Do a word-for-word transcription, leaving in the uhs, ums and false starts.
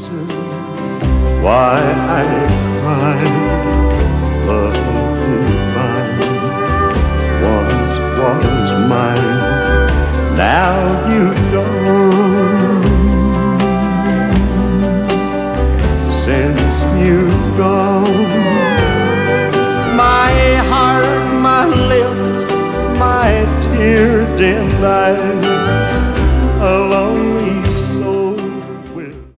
reason why I cry. Love divine once was mine, now you've gone. Since you've gone, my heart, my lips, my tear-dimmed eyes